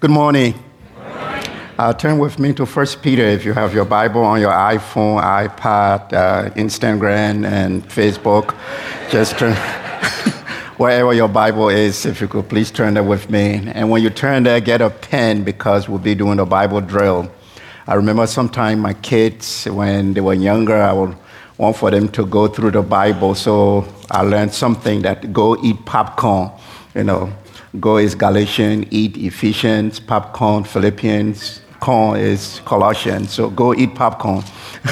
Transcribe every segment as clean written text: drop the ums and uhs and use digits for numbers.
Good morning. Turn with me to 1 Peter if you have your Bible on your iPhone, iPad, Instagram, and Facebook. Just turn wherever your Bible is, if you could please turn there with me. And when you turn there, get a pen because we'll be doing a Bible drill. I remember sometime my kids, when they were younger, I would want for them to go through the Bible. So I learned something that go eat popcorn, Go is Galatians, eat Ephesians, popcorn, Philippians, corn is Colossians. So go eat popcorn.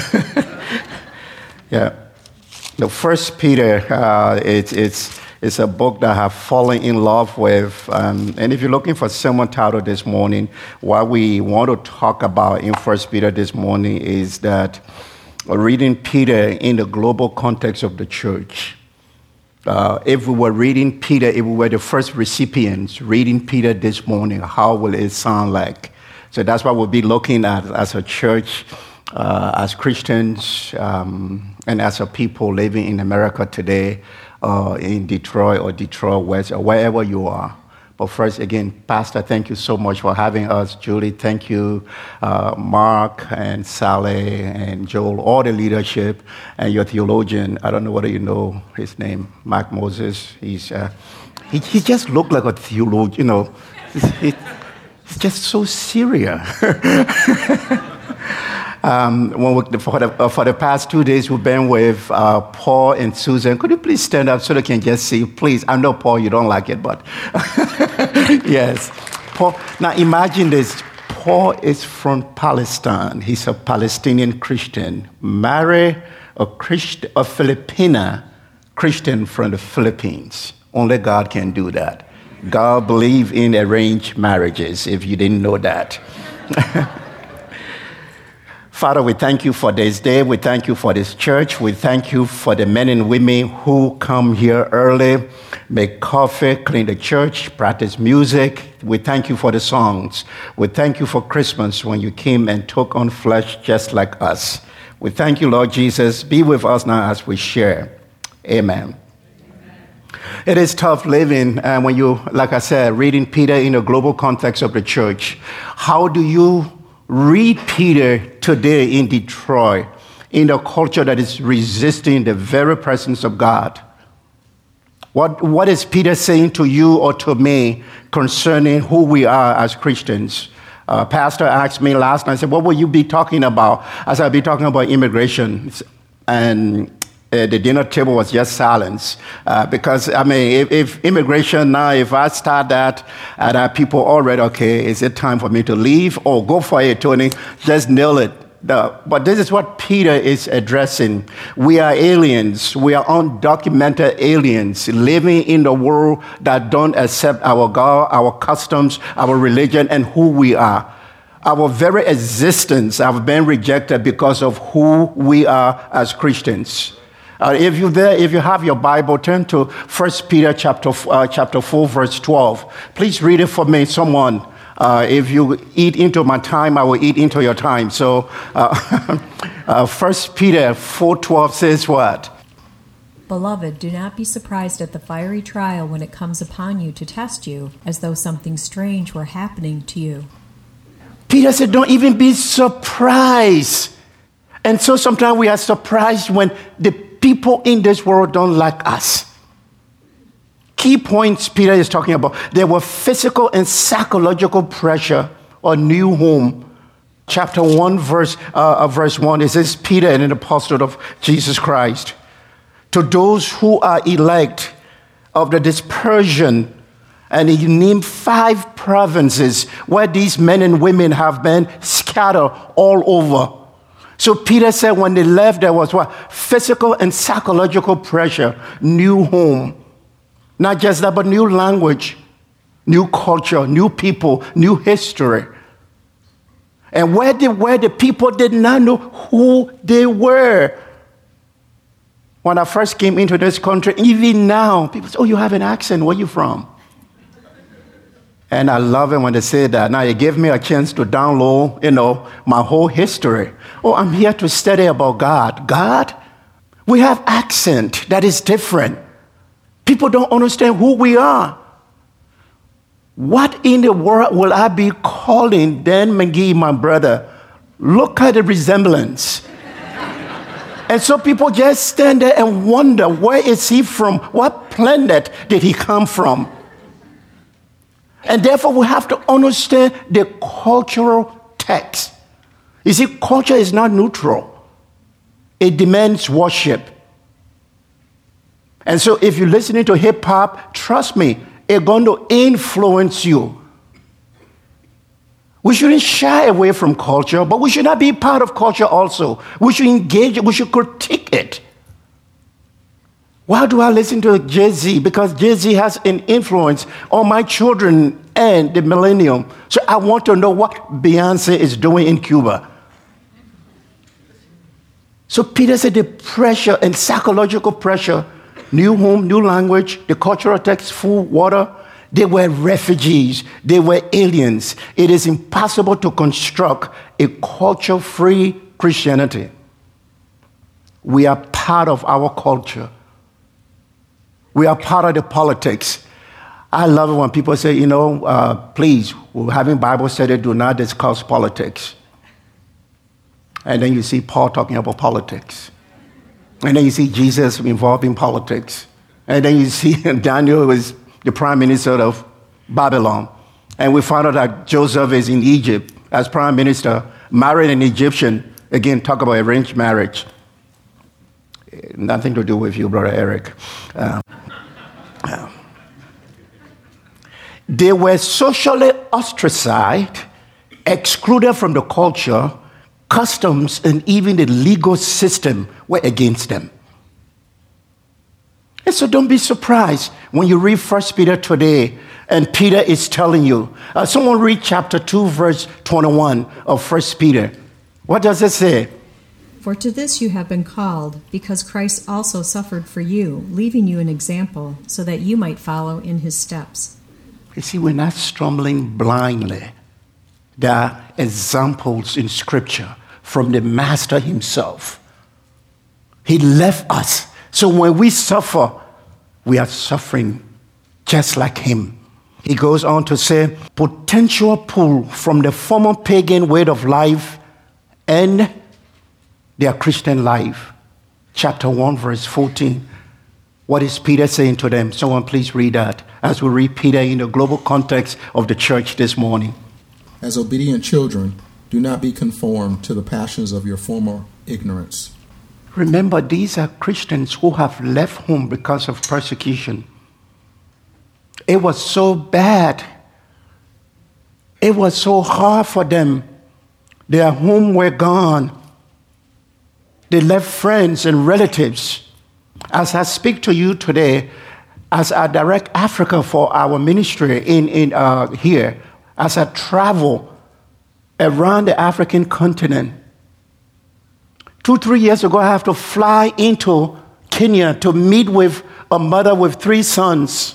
Yeah. The First Peter, it's a book that I have fallen in love with. And if you're looking for sermon title this morning, what we want to talk about in First Peter this morning is that reading Peter in the global context of the church. If we were reading Peter, if we were the first recipients reading Peter this morning, how will it sound like? So that's what we'll be looking at as a church, as Christians, and as a people living in America today, in Detroit or Detroit West, or wherever you are. But first, again, Pastor, thank you so much for having us. Julie, thank you. Mark and Sally and Joel, all the leadership, and your theologian. I don't know whether you know his name, Mark Moses. He just looked like a theologian, He's just so serious. For the past 2 days, we've been with Paul and Susan. Could you please stand up so they can just see? Please, I know, Paul, you don't like it, but yes. Paul. Now, imagine this. Paul is from Palestine. He's a Palestinian Christian. Marry a Filipina Christian from the Philippines. Only God can do that. God believes in arranged marriages, if you didn't know that. Father, we thank you for this day. We thank you for this church. We thank you for the men and women who come here early, make coffee, clean the church, practice music. We thank you for the songs. We thank you for Christmas when you came and took on flesh just like us. We thank you, Lord Jesus. Be with us now as we share. Amen. It is tough living when you, like I said, reading Peter in the global context of the church. How do you read Peter today in Detroit, in a culture that is resisting the very presence of God? What is Peter saying to you or to me concerning who we are as Christians? Pastor asked me last night, I said, what will you be talking about? I said, I'll be talking about immigration. And the dinner table was just silence. Because, if immigration now, if I start that, and people already, okay, is it time for me to leave? Oh, go for it, Tony. Just nail it. But this is what Peter is addressing. We are aliens. We are undocumented aliens living in the world that don't accept our God, our customs, our religion, and who we are. Our very existence have been rejected because of who we are as Christians. If you have your Bible, turn to 1 Peter chapter 4, verse 12. Please read it for me, someone. If you eat into my time, I will eat into your time. So 1 Peter 4:12 says what? Beloved, do not be surprised at the fiery trial when it comes upon you to test you, as though something strange were happening to you. Peter said, don't even be surprised. And so sometimes we are surprised when the people in this world don't like us. Key points Peter is talking about. There were physical and psychological pressure on new home. Chapter 1, verse 1, it says, Peter, an apostle of Jesus Christ, to those who are elect of the dispersion. And he named 5 provinces where these men and women have been scattered all over. So Peter said when they left, there was what? Physical and psychological pressure, new home. Not just that, but new language, new culture, new people, new history. And where the people did not know who they were. When I first came into this country, even now, people say, oh, you have an accent, where are you from? And I love it when they say that. Now, it gave me a chance to download, my whole history. Oh, I'm here to study about God. God? We have accent that is different. People don't understand who we are. What in the world will I be calling Dan McGee my brother? Look at the resemblance. And so people just stand there and wonder, where is he from? What planet did he come from? And therefore, we have to understand the cultural text. You see, culture is not neutral. It demands worship. And so if you're listening to hip-hop, trust me, it's going to influence you. We shouldn't shy away from culture, but we should not be part of culture also. We should engage it. We should critique it. Why do I listen to Jay-Z? Because Jay-Z has an influence on my children and the millennium. So I want to know what Beyonce is doing in Cuba. So Peter said the pressure and psychological pressure, new home, new language, the cultural text, food, water, they were refugees. They were aliens. It is impossible to construct a culture-free Christianity. We are part of our culture. We are part of the politics. I love it when people say, please, we're having Bible study, do not discuss politics. And then you see Paul talking about politics. And then you see Jesus involved in politics. And then you see Daniel was the prime minister of Babylon. And we found out that Joseph is in Egypt as prime minister, married an Egyptian. Again, talk about arranged marriage. Nothing to do with you, Brother Eric. They were socially ostracized, excluded from the culture, customs, and even the legal system were against them. And so don't be surprised when you read 1 Peter today and Peter is telling you. Someone read chapter 2, verse 21 of 1 Peter. What does it say? For to this you have been called, because Christ also suffered for you, leaving you an example, so that you might follow in his steps. You see, we're not stumbling blindly. There are examples in Scripture from the Master himself. He left us. So when we suffer, we are suffering just like him. He goes on to say, potential pull from the former pagan way of life and their Christian life. Chapter 1, verse 14. What is Peter saying to them? Someone please read that as we read Peter in the global context of the church this morning. As obedient children, do not be conformed to the passions of your former ignorance. Remember, these are Christians who have left home because of persecution. It was so bad. It was so hard for them. Their home were gone. They left friends and relatives. As I speak to you today, as I direct Africa for our ministry in here, as I travel around the African continent, 2-3 years ago, I have to fly into Kenya to meet with a mother with 3 sons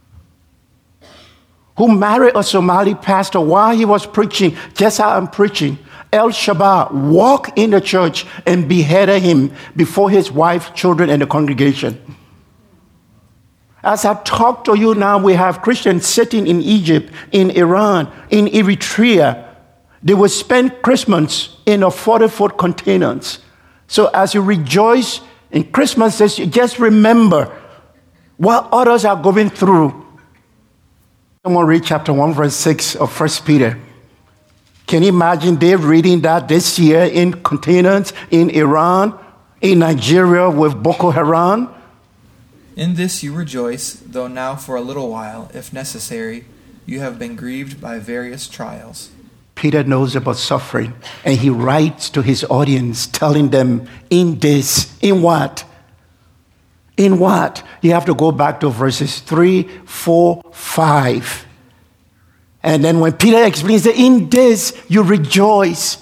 who married a Somali pastor while he was preaching, just how I'm preaching. El Shabaab walked in the church and beheaded him before his wife, children, and the congregation. As I talk to you now, we have Christians sitting in Egypt, in Iran, in Eritrea. They will spend Christmas in a 40-foot containers. So as you rejoice in Christmas, just remember what others are going through. Someone read chapter 1, verse 6 of 1 Peter. Can you imagine Dave reading that this year in containers in Iran, in Nigeria with Boko Haram? In this you rejoice, though now for a little while, if necessary, you have been grieved by various trials. Peter knows about suffering, and he writes to his audience, telling them, in this, in what? In what? You have to go back to verses 3, 4, 5. And then when Peter explains that in this you rejoice,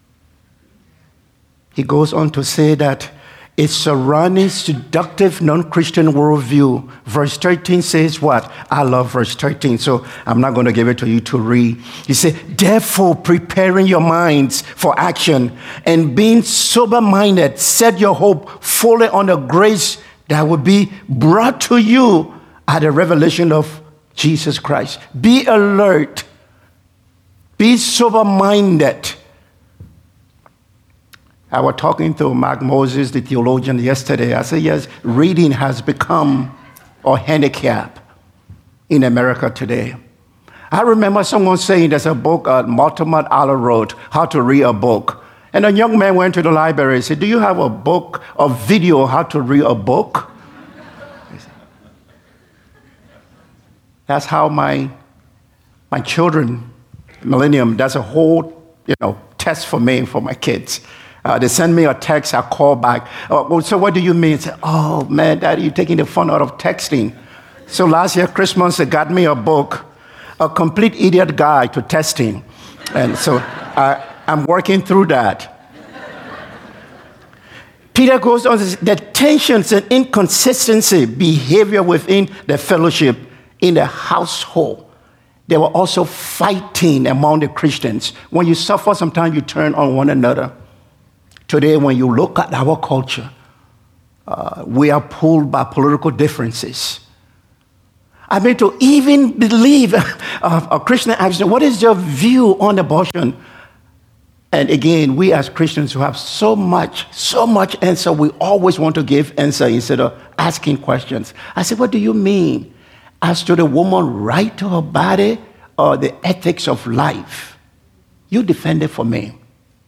he goes on to say that it's surrounding seductive non-Christian worldview. Verse 13 says what? I love verse 13, so I'm not going to give it to you to read. He said, therefore, preparing your minds for action and being sober-minded, set your hope fully on the grace that will be brought to you at the revelation of Jesus Christ. Be alert. Be sober-minded. I was talking to Mark Moses, the theologian, yesterday. I said, yes, reading has become a handicap in America today. I remember someone saying there's a book Mortimer Aller wrote, How to Read a Book. And a young man went to the library and said, do you have a book, a video, how to read a book? That's how my children, Millennium, that's a whole test for me and for my kids. They send me a text, I call back. So what do you mean? I say, oh, man, Daddy, you're taking the fun out of texting. So last year, Christmas, they got me a book, A Complete Idiot Guide to Testing. And so I'm working through that. Peter goes on, the tensions and inconsistency, behavior within the fellowship, in the household. They were also fighting among the Christians. When you suffer, sometimes you turn on one another. Today, when you look at our culture, we are pulled by political differences. I mean, to even believe a Christian action, what is your view on abortion? And again, we as Christians who have so much answer, we always want to give answer instead of asking questions. I said, what do you mean? As to the woman's right to her body or the ethics of life? You defend it for me.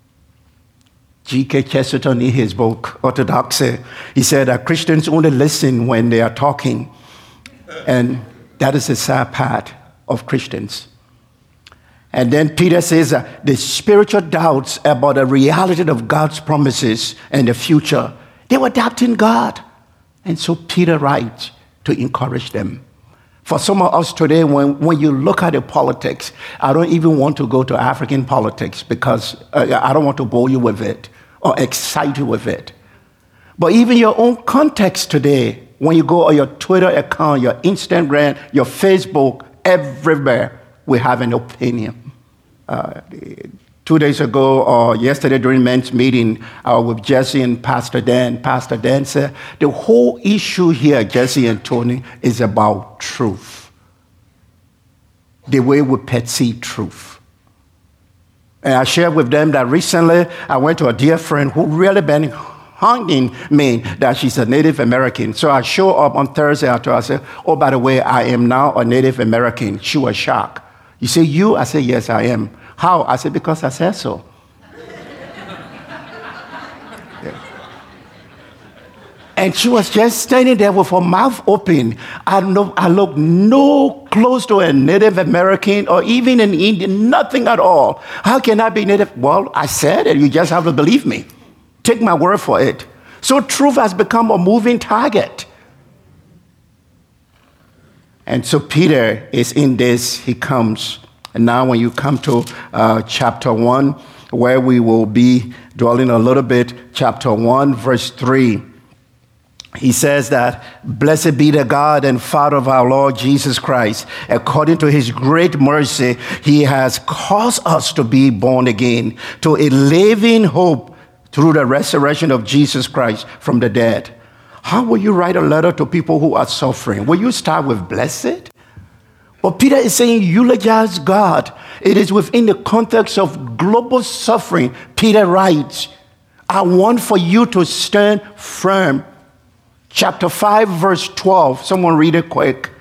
G.K. Chesterton, in his book, Orthodoxy, he said that Christians only listen when they are talking. And that is the sad part of Christians. And then Peter says that the spiritual doubts about the reality of God's promises and the future, they were doubting God. And so Peter writes to encourage them. For some of us today, when you look at the politics, I don't even want to go to African politics because I don't want to bore you with it or excite you with it. But even your own context today, when you go on your Twitter account, your Instagram, your Facebook, everywhere, we have an opinion. 2 days ago or yesterday during men's meeting with Jesse and Pastor Dan said, the whole issue here, Jesse and Tony, is about truth. The way we perceive truth. And I shared with them that recently I went to a dear friend who really been hanging me that she's a Native American. So I show up on Thursday after I said, oh, by the way, I am now a Native American. She was shocked. You say, you? I said, yes, I am. How? I said, because I said so. Yeah. And she was just standing there with her mouth open. I look no close to a Native American or even an Indian, nothing at all. How can I be Native? Well, I said it. You just have to believe me. Take my word for it. So truth has become a moving target. And so Peter is in this. He comes. And now when you come to chapter 1, where we will be dwelling a little bit, chapter 1, verse 3, he says that, blessed be the God and Father of our Lord Jesus Christ. According to his great mercy, he has caused us to be born again to a living hope through the resurrection of Jesus Christ from the dead. How will you write a letter to people who are suffering? Will you start with blessed? But Peter is saying eulogize God. It is within the context of global suffering. Peter writes, I want for you to stand firm. Chapter 5, verse 12. Someone read it quick.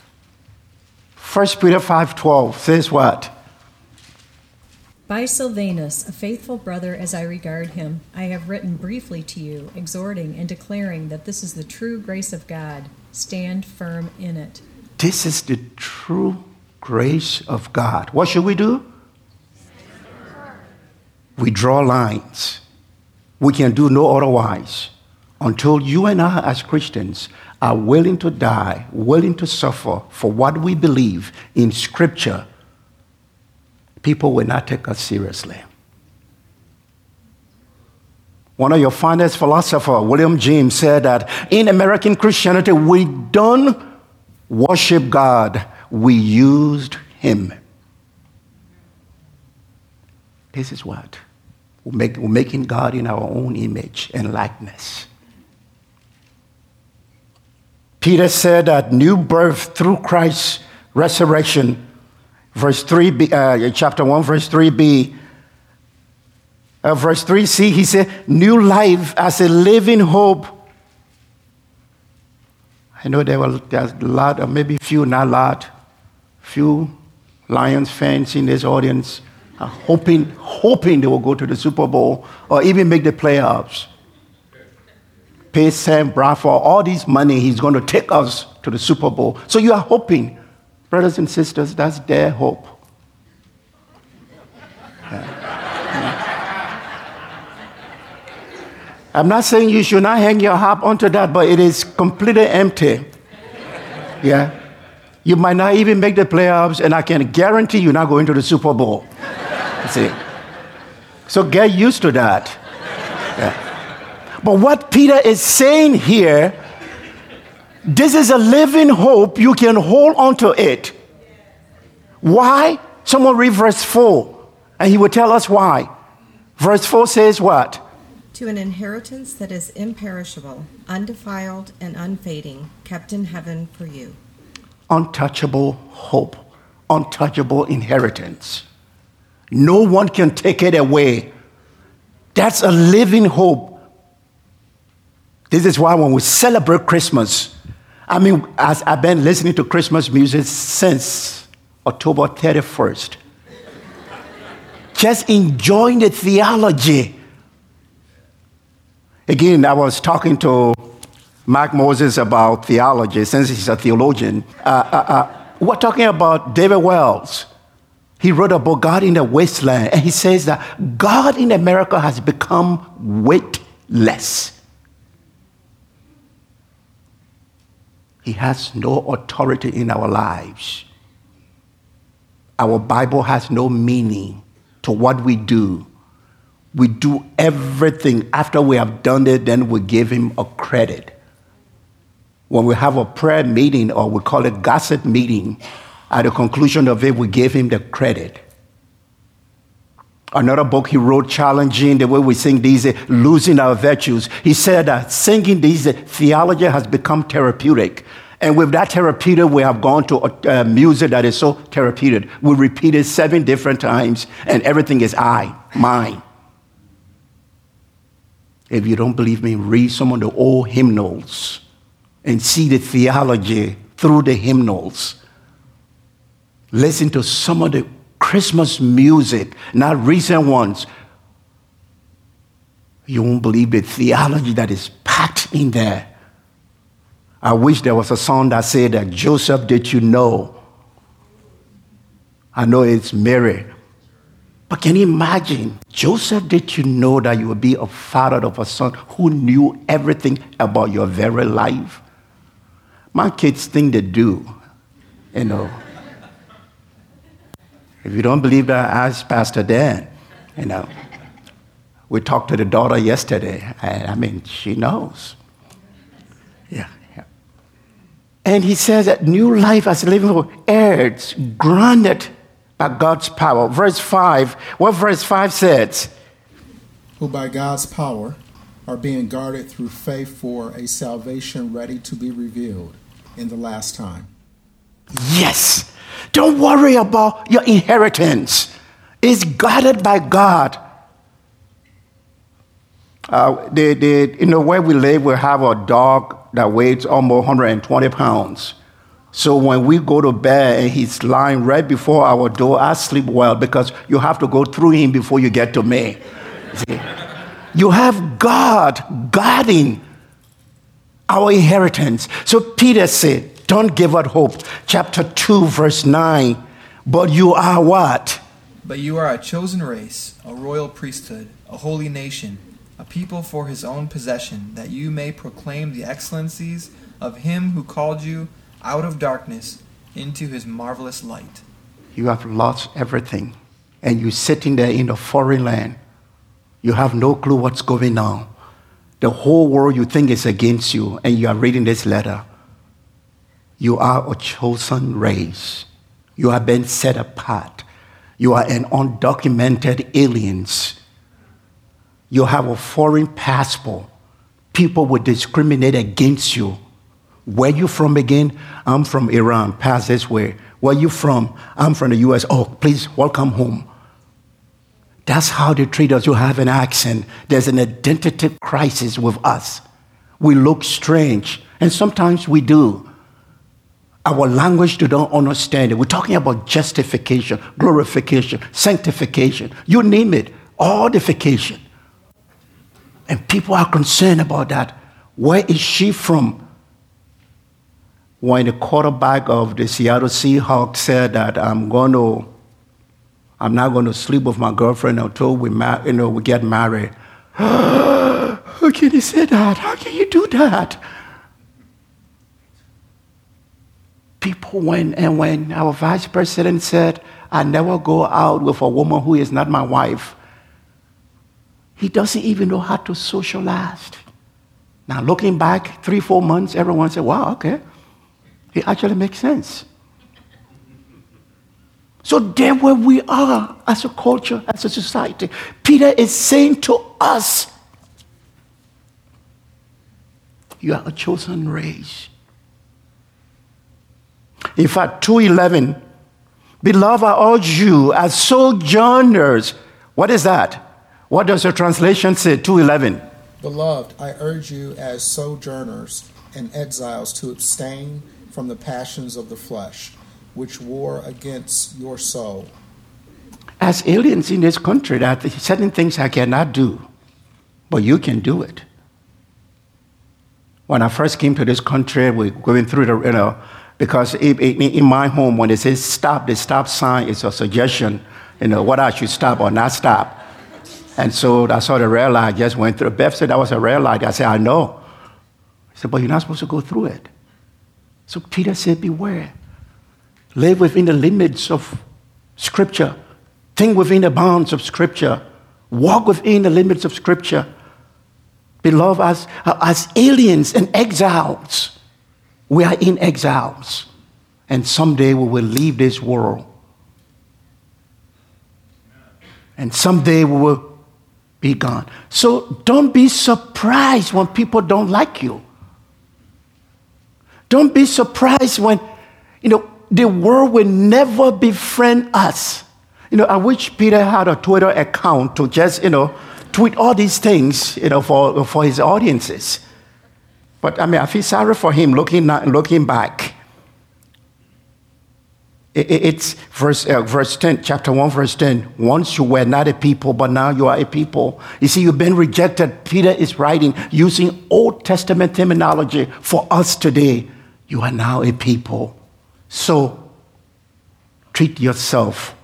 1 Peter 5:12 says what? By Silvanus, a faithful brother as I regard him, I have written briefly to you, exhorting and declaring that this is the true grace of God. Stand firm in it. This is the true grace of God. What should we do? We draw lines. We can do no otherwise until you and I as Christians are willing to die, willing to suffer for what we believe in Scripture. People will not take us seriously. One of your finest philosophers, William James, said that in American Christianity, we don't worship God, we used him. This is what? We're making God in our own image and likeness. Peter said that new birth through Christ resurrection. Verse 3b, chapter 1, verse 3b. Verse 3c, he said, new life as a living hope. I know there's a lot, or maybe few, not a lot, few Lions fans in this audience are hoping they will go to the Super Bowl or even make the playoffs. Pay Sam Bradford all this money, he's going to take us to the Super Bowl. So you are hoping, brothers and sisters, that's their hope. I'm not saying you should not hang your hat onto that, but it is completely empty. Yeah. You might not even make the playoffs, and I can guarantee you're not going to the Super Bowl. See? So get used to that. Yeah. But what Peter is saying here, this is a living hope. You can hold on to it. Why? Someone read verse 4, and he will tell us why. Verse 4 says what? To an inheritance that is imperishable, undefiled, and unfading, kept in heaven for you. Untouchable hope, untouchable inheritance. No one can take it away. That's a living hope. This is why when we celebrate Christmas, as I've been listening to Christmas music since October 31st, just enjoying the theology. Again, I was talking to Mark Moses about theology, since he's a theologian. We're talking about David Wells. He wrote a book, God in the Wasteland, and he says that God in America has become weightless. He has no authority in our lives. Our Bible has no meaning to what we do. We do everything. After we have done it, then we give him a credit. When we have a prayer meeting, or we call it gossip meeting, at the conclusion of it, we give him the credit. Another book he wrote challenging the way we sing these, losing our virtues. He said that singing these, theology has become therapeutic. And with that therapeutic, we have gone to music that is so therapeutic. We repeat it 7 different times, and everything is mine. If you don't believe me, read some of the old hymnals and see the theology through the hymnals. Listen to some of the Christmas music, not recent ones. You won't believe the theology that is packed in there. I wish there was a song that said that, Joseph, did you know? I know it's Mary. But can you imagine, Joseph, did you know that you would be a father of a son who knew everything about your very life? My kids think they do, you know. If you don't believe that, ask Pastor Dan, you know. We talked to the daughter yesterday, and she knows. Yeah. And he says that new life as living hope, heirs, granted by God's power. Verse 5, what verse 5 says? Who by God's power are being guarded through faith for a salvation ready to be revealed in the last time. Yes. Don't worry about your inheritance. It's guarded by God. Where we live, we have a dog that weighs almost 120 pounds. So when we go to bed and he's lying right before our door, I sleep well because you have to go through him before you get to me. See? You have God guarding our inheritance. So Peter said, don't give up hope. Chapter 2, verse 9. But you are what? But you are a chosen race, a royal priesthood, a holy nation, a people for his own possession, that you may proclaim the excellencies of him who called you out of darkness into his marvelous light. You have lost everything, and you're sitting there in a foreign land. You have no clue what's going on. The whole world you think is against you, and you are reading this letter. You are a chosen race. You have been set apart. You are an undocumented aliens. You have a foreign passport. People will discriminate against you. Where you from again? I'm from Iran. Pass this way. Where are you from? I'm from the U.S. Oh, please, welcome home. That's how they treat us. You have an accent. There's an identity crisis with us. We look strange, and sometimes we do. Our language, they don't understand it. We're talking about justification, glorification, sanctification, you name it, all edification. And people are concerned about that. Where is she from? When the quarterback of the Seattle Seahawks said that I'm not going to sleep with my girlfriend until we get married. How can you say that? How can you do that? People when our vice president said, I never go out with a woman who is not my wife, he doesn't even know how to socialize. Now, looking back 3-4 months, everyone said, wow, okay. It actually makes sense. So there where we are as a culture, as a society, Peter is saying to us, you are a chosen race. In fact, 2:11, beloved, I urge you as sojourners. What is that? What does your translation say? 2:11. Beloved, I urge you as sojourners and exiles to abstain from the passions of the flesh, which war against your soul. As aliens in this country, there are certain things I cannot do, but you can do it. When I first came to this country, we're going through the, because in my home, when they say stop, the stop sign is a suggestion, what I should stop or not stop. And so I saw the red light, just went through. Beth said that was a red light. I said, I know. He said, but you're not supposed to go through it. So Peter said, beware. Live within the limits of Scripture. Think within the bounds of Scripture. Walk within the limits of Scripture. Beloved, as aliens and exiles, we are in exiles. And someday we will leave this world. And someday we will be gone. So don't be surprised when people don't like you. Don't be surprised when, the world will never befriend us. I wish Peter had a Twitter account to just, tweet all these things, for his audiences. But I feel sorry for him looking back. It's verse 10, chapter 1, verse 10. Once you were not a people, but now you are a people. You see, you've been rejected. Peter is writing using Old Testament terminology for us today. You are now a people. So, treat yourself.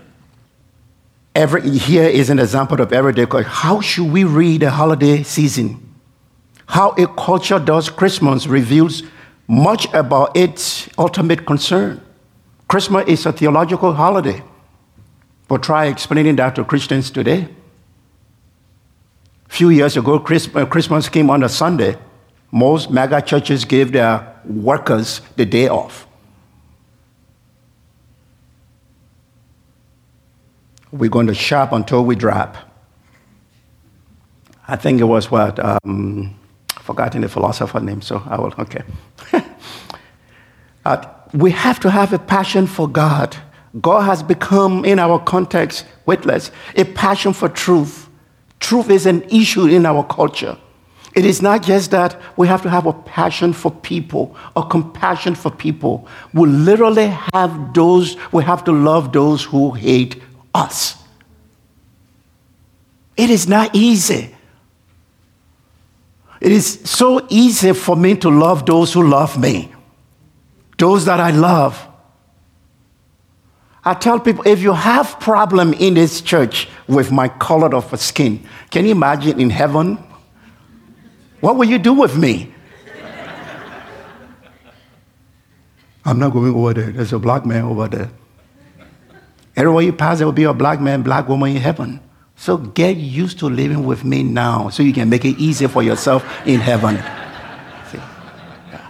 Here is an example of everyday culture. How should we read the holiday season? How a culture does Christmas reveals much about its ultimate concern. Christmas is a theological holiday. But try explaining that to Christians today. A few years ago, Christmas came on a Sunday. Most mega churches gave their workers the day off. We're going to shop until we drop. I think it was forgotten the philosopher's name, so I will, okay. We have to have a passion for God. God has become, in our context, weightless, a passion for truth. Truth is an issue in our culture. It is not just that we have to have a passion for people, a compassion for people. We literally we have to love those who hate us. It is not easy. It is so easy for me to love those who love me, those that I love. I tell people, if you have problem in this church with my color of skin, can you imagine in heaven? What will you do with me? I'm not going over there. There's a black man over there. Everywhere you pass, there will be a black man, black woman in heaven. So get used to living with me now so you can make it easier for yourself in heaven. See? Yeah.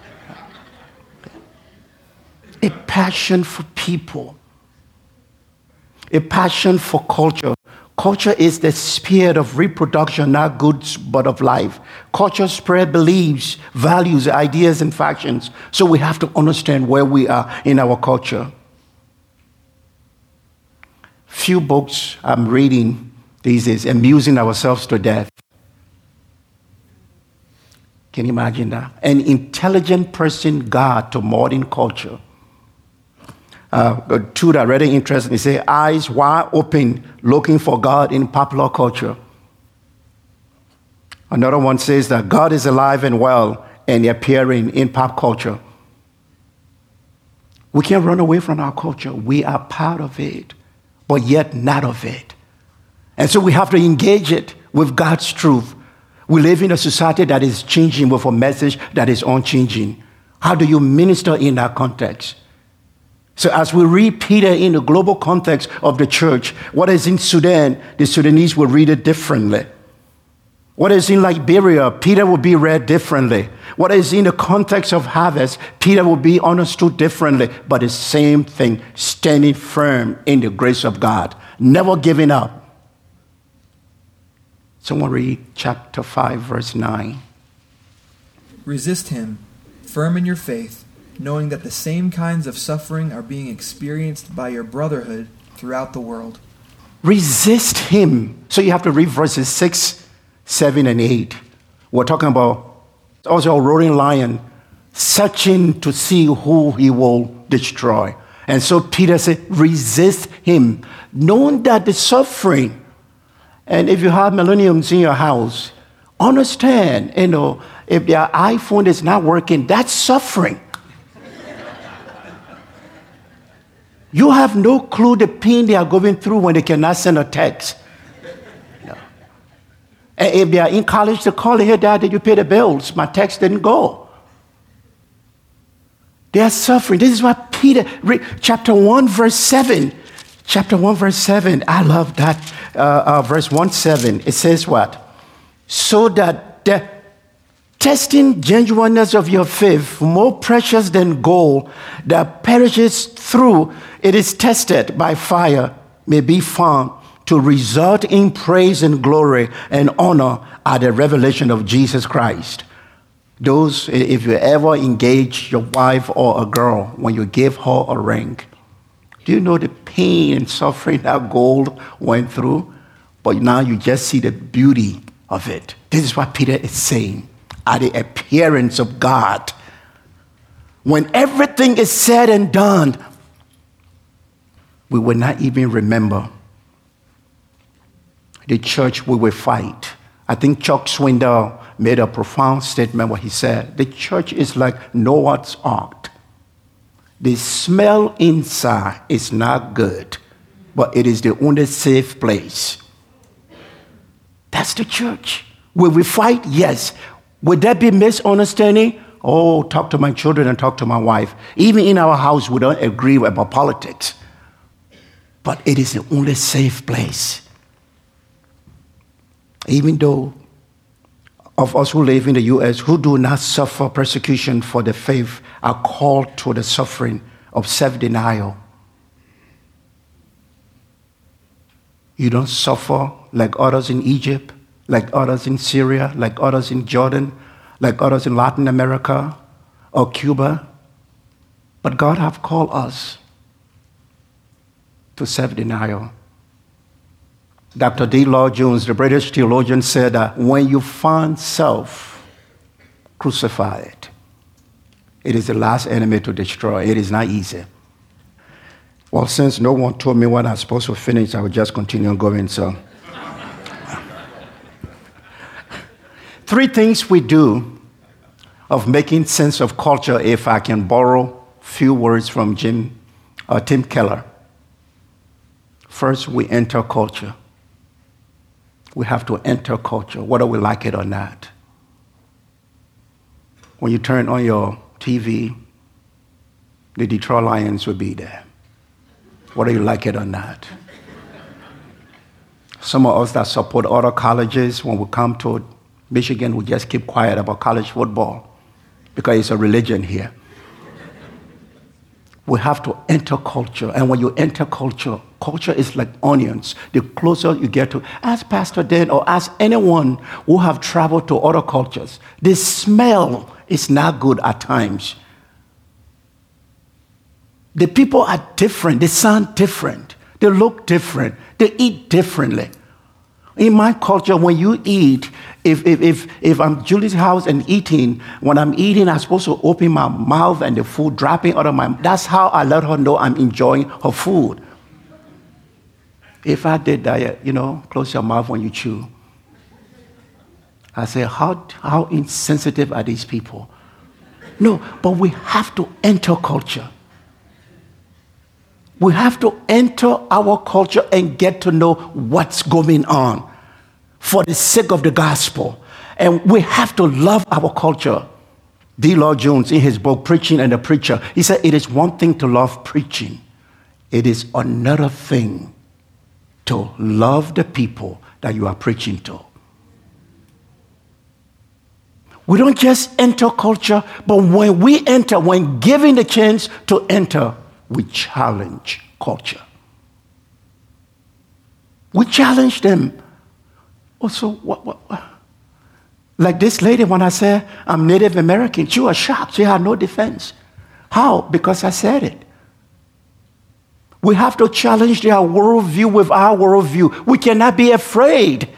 Yeah. A passion for people. A passion for culture. Culture is the spirit of reproduction, not goods, but of life. Culture spread beliefs, values, ideas, and factions. So we have to understand where we are in our culture. Few books I'm reading these days, amusing ourselves to death. Can you imagine that? An intelligent person guide to modern culture. Two that are really interesting. They say, eyes wide open, looking for God in popular culture. Another one says that God is alive and well and appearing in pop culture. We can't run away from our culture. We are part of it, but yet not of it. And so we have to engage it with God's truth. We live in a society that is changing with a message that is unchanging. How do you minister in that context? So as we read Peter in the global context of the church, what is in Sudan, the Sudanese will read it differently. What is in Liberia, Peter will be read differently. What is in the context of harvest, Peter will be understood differently. But the same thing, standing firm in the grace of God, never giving up. Someone read chapter 5, verse 9. Resist him, firm in your faith, knowing that the same kinds of suffering are being experienced by your brotherhood throughout the world. Resist him. So you have to read verses 6, 7, and 8. We're talking about also a roaring lion searching to see who he will destroy. And so Peter said, resist him, knowing that the suffering, and if you have millenniums in your house, understand, if their iPhone is not working, that's suffering. You have no clue the pain they are going through when they cannot send a text. No. And if they are in college, they call, hey, Dad, did you pay the bills? My text didn't go. They are suffering. This is what Peter, chapter 1, verse 7. Chapter 1, verse 7. I love that. Verse 1:7. It says what? So that the testing genuineness of your faith, more precious than gold that perishes through it is tested by fire, may be found to result in praise and glory and honor at the revelation of Jesus Christ. Those, if you ever engage your wife or a girl, when you give her a ring, do you know the pain and suffering that gold went through? But now you just see the beauty of it. This is what Peter is saying. At the appearance of God, when everything is said and done, we will not even remember the church we will fight. I think Chuck Swindoll made a profound statement where he said, the church is like Noah's Ark. The smell inside is not good, but it is the only safe place. That's the church. Will we fight? Yes. Would there be misunderstanding? Oh, talk to my children and talk to my wife. Even in our house, we don't agree about politics. But it is the only safe place. Even though of us who live in the U.S. who do not suffer persecution for the faith are called to the suffering of self-denial. You don't suffer like others in Egypt, like others in Syria, like others in Jordan, like others in Latin America or Cuba. But God have called us to self-denial. Dr. D. Lloyd Jones, the British theologian, said that when you find self, crucify it. It is the last enemy to destroy. It is not easy. Well, since no one told me when I was supposed to finish, I will just continue going. So, 3 things we do of making sense of culture, if I can borrow a few words from Tim Keller. First, we enter culture. We have to enter culture, whether we like it or not. When you turn on your TV, the Detroit Lions will be there, whether you like it or not. Some of us that support other colleges, when we come to Michigan, we just keep quiet about college football because it's a religion here. We have to enter culture. And when you enter culture, culture is like onions. The closer you get to, ask Pastor Dan or ask anyone who have traveled to other cultures, the smell is not good at times. The people are different. They sound different. They look different. They eat differently. In my culture, when you eat, if I'm Julie's house and eating, when I'm eating, I'm supposed to open my mouth and the food dropping out of my mouth. That's how I let her know I'm enjoying her food. If I did that, close your mouth when you chew. I say, how insensitive are these people? No, but we have to enter culture. We have to enter our culture and get to know what's going on for the sake of the gospel. And we have to love our culture. D. Lloyd Jones, in his book, Preaching and the Preacher, he said, it is one thing to love preaching. It is another thing to love the people that you are preaching to. We don't just enter culture, but when we enter, when given the chance to enter, we challenge culture. We challenge them. Also, what? Like this lady, when I said I'm Native American, she was shocked. She had no defense. How? Because I said it. We have to challenge their worldview with our worldview. We cannot be afraid.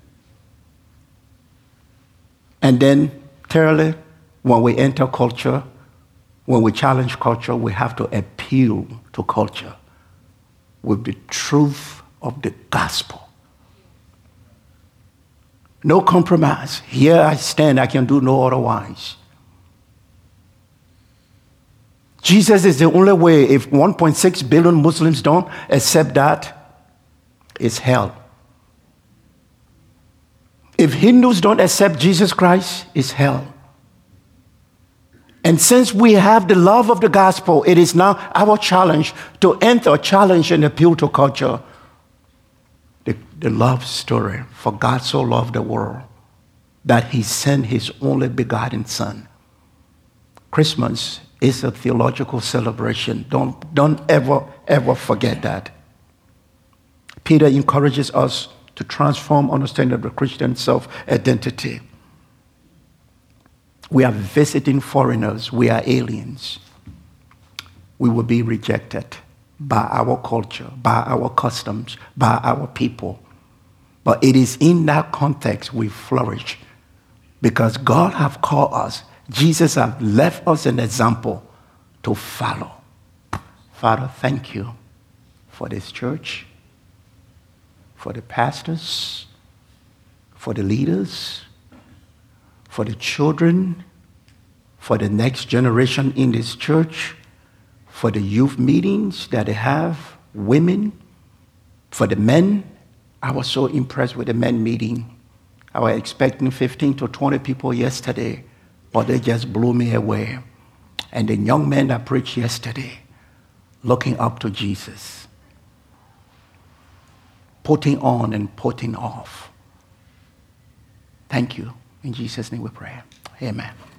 And then, thirdly, when we enter culture, when we challenge culture, we have to appeal to culture with the truth of the gospel. No compromise. Here I stand, I can do no otherwise. Jesus is the only way. If 1.6 billion Muslims don't accept that, it's hell. If Hindus don't accept Jesus Christ, it's hell. And since we have the love of the gospel, it is now our challenge to enter, challenge, and appeal to culture. The love story. For God so loved the world that he sent his only begotten Son. Christmas is a theological celebration. Don't ever forget that. Peter encourages us to transform understanding of the Christian self-identity. We are visiting foreigners. We are aliens. We will be rejected by our culture, by our customs, by our people. But it is in that context we flourish because God has called us. Jesus has left us an example to follow. Father, thank you for this church, for the pastors, for the leaders, for the children, for the next generation in this church, for the youth meetings that they have, women, for the men. I was so impressed with the men meeting. I was expecting 15 to 20 people yesterday, but they just blew me away. And the young men that preached yesterday, looking up to Jesus, putting on and putting off. Thank you. In Jesus' name we pray. Amen.